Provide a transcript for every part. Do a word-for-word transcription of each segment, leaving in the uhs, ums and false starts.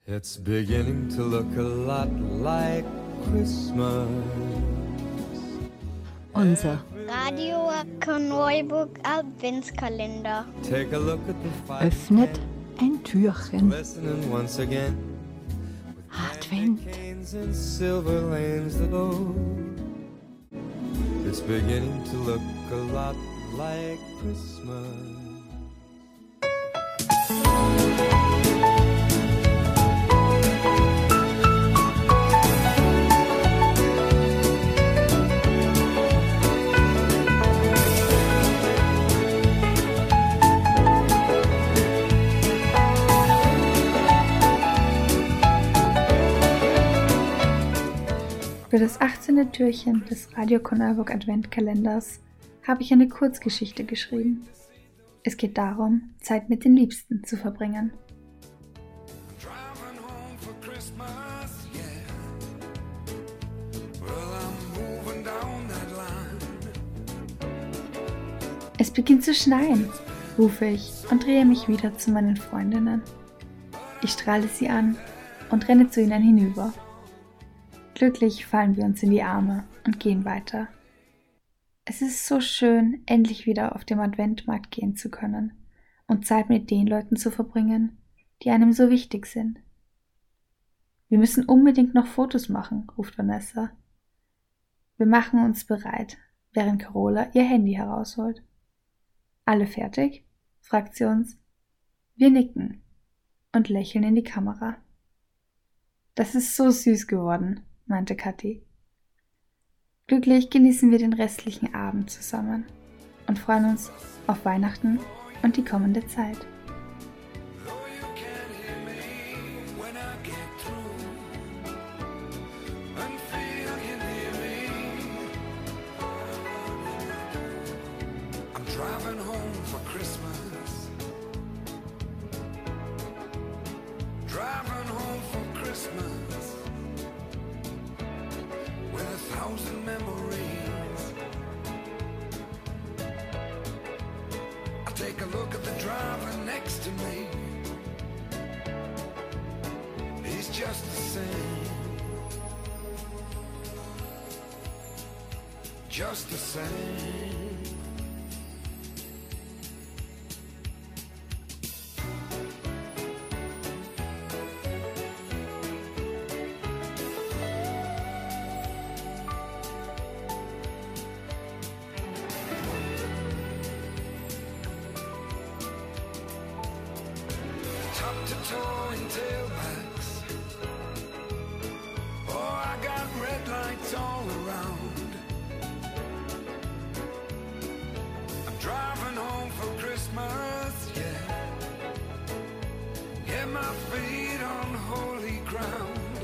It's beginning to look a lot like Christmas. Unser Radio Neuburg Adventskalender. Take a look at the five öffnet ein Türchen. listening once again. Advent. Canes and silver lanes that go. It's beginning to look a lot like Christmas. Für das achtzehnte Türchen des Radio Neuburg Adventkalenders habe ich eine Kurzgeschichte geschrieben. Es geht darum, Zeit mit den Liebsten zu verbringen. Es beginnt zu schneien, rufe ich und drehe mich wieder zu meinen Freundinnen. Ich strahle sie an und renne zu ihnen hinüber. Glücklich fallen wir uns in die Arme und gehen weiter. Es ist so schön, endlich wieder auf dem Adventmarkt gehen zu können und Zeit mit den Leuten zu verbringen, die einem so wichtig sind. Wir müssen unbedingt noch Fotos machen, ruft Vanessa. Wir machen uns bereit, während Carola ihr Handy herausholt. Alle fertig? Fragt sie uns. Wir nicken und lächeln in die Kamera. Das ist so süß geworden, meinte Kathi. Glücklich genießen wir den restlichen Abend zusammen und freuen uns auf Weihnachten und die kommende Zeit. Thousand memories. I take a look at the driver next to me. He's just the same. Just the same. Top to toe in tailbacks. Oh, I got red lights all around. I'm driving home for Christmas, yeah. Get my feet on holy ground.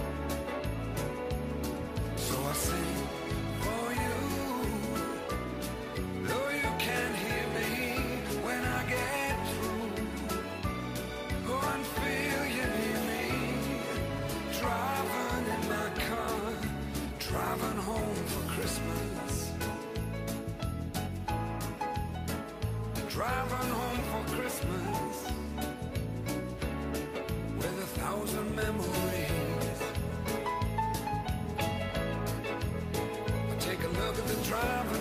So I sing for you. Though you can't hear me when I get through. Go and feel you near me. Driving in my car, driving home for Christmas. Driving home for Christmas with a thousand memories. I take a look at the driver